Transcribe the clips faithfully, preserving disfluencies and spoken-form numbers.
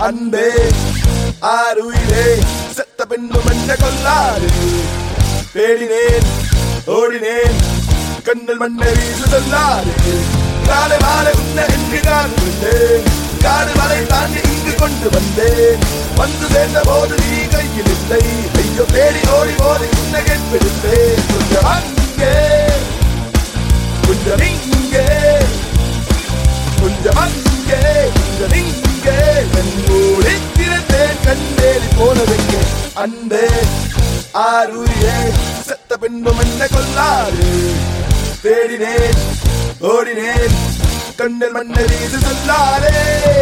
அன்பே ஆருயிரே செத்த பெண்ணும் என்ன கொல்லாது தேடினேன் ஓடினேன் கண்ணல் மண்ணை வீசு சொல்லாது காலை மாலை உன்னை என்று நான் கொண்டேன் காடு மலை தாண்டி இங்கு கொண்டு வந்தேன் வந்து சேர்ந்த போது நீ கையில் இல்லை ஐயோ தேடி ஓடி போது உன்னை கேட்பெடுத்தேன் கொஞ்சம் அங்கே கொஞ்சம் இங்கே கொஞ்சம் அங்கே கொஞ்சம் இங்கே கண்மூடி திறந்தேன் கண்டேறி போனதெங்கே அன்பே ஆருயிரே செத்த பெண்ணும் என்ன கொல்லாது தேடினேன் ஓடினேன் கண்ணல் மண்ணை வீசு சொல்லாதே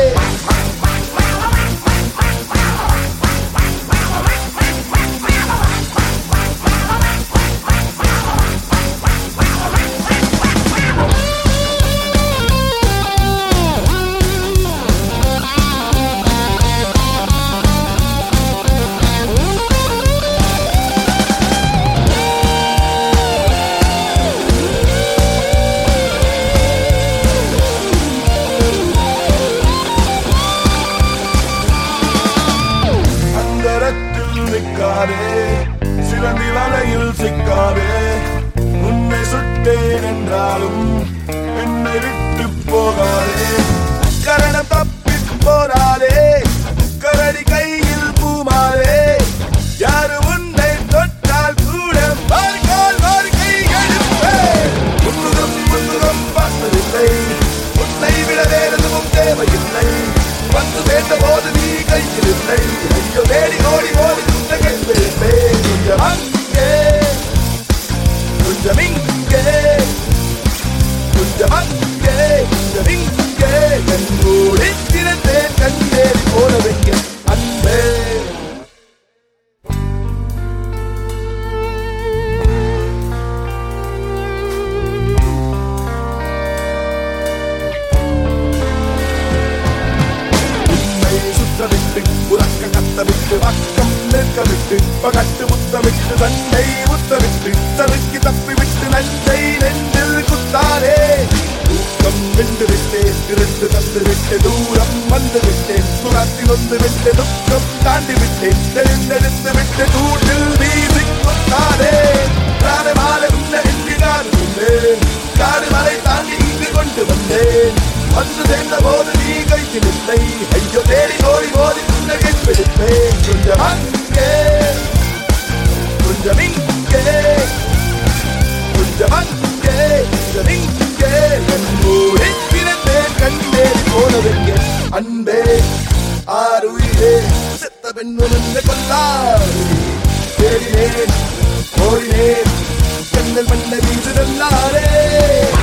சிறந்தி வலையில் சிக்காதே உன்னை சுட்டேன் என்றாலும் என்னை விட்டு போகாதே கரணம் தப்பி போராதே கரடி கையில் பூமாதே யாரு உன்னை தொட்டால் கூட வாழ்கால் வாழ்க்கை எடுப்பேன் முன்னுகம் முன்னுகம் பார்த்ததில்லை உன்னை விட வேறெதுவும் தேவையில்லை வந்து சேர்ந்த போது நீ கையில் இல்லை ஐயோ தேடி ஓடி ஓடி கொஞ்சம் அங்கே கொஞ்சம் இங்கே கொஞ்சம் அங்கே கொஞ்சம் இங்கே கண்மூடி திறந்தேன் கண்டேறி போனதெங்கே அன்பே விட்டு உறக்க கத்தவிட்டு பக்கம் நிற்கவிட்டு பகட்டு முத்தமிட்டு தன்னை முத்தமிட்டு சறுக்கி தப்பிவிட்டு நஞ்சை நெஞ்சில் குத்தாரே தூக்கம் வென்று விட்டேன் திரண்டு தந்து விட்டு தூரம் வந்து விட்டேன் சுரத்தில் வந்து விட்டு துக்கம் தாண்டி விட்டேன் தெரிந்தெடுத்து விட்டு கூட்டில் வீசி கொத்தாரே காலை மாலை உன்னை என்று நான் கொண்டேன் காடு மலை தாண்டி இங்கு கொண்டு வந்தேன் வந்து சேர்ந்த போது நீ கையில் இல்லை ஐயோ தேடி ஓடி ஓடி உன்னை கேட்பெடுப்பேன் கொஞ்சம் அங்கே கொஞ்சம் இங்கே கொஞ்சம் அங்கே கொஞ்சம் இங்கே கண்மூடி திறந்தேன் கண்டேறி போனதெங்கே அன்பே ஆருயிரே செத்த பெண்ணும் என்ன கொல்லாது தேடினேன் ஓடினேன் கண்ணல் மண்ணை வீசு சொல்லாதே